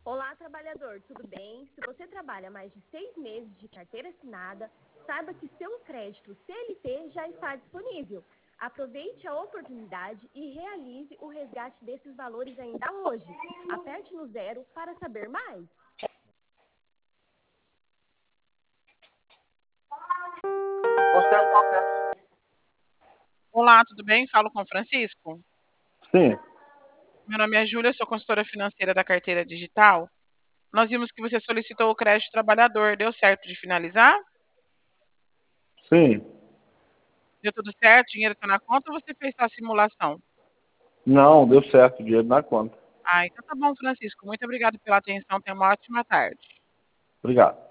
Olá, trabalhador, tudo bem? Se você trabalha mais de 6 meses de carteira assinada, saiba que seu crédito CLT já está disponível. Aproveite a oportunidade e realize o resgate desses valores ainda hoje. Aperte no 0 para saber mais. Olá, tudo bem? Falo com o Francisco. Sim, Meu nome é Júlia, sou consultora financeira da carteira digital. Nós vimos que você solicitou o crédito trabalhador. Deu certo de finalizar? sim. Deu tudo certo? O dinheiro está na conta ou você fez só a simulação? Não, deu certo, dinheiro na conta. Ah, então tá bom, Francisco. Muito obrigado pela atenção. Tenha uma ótima tarde. Obrigado.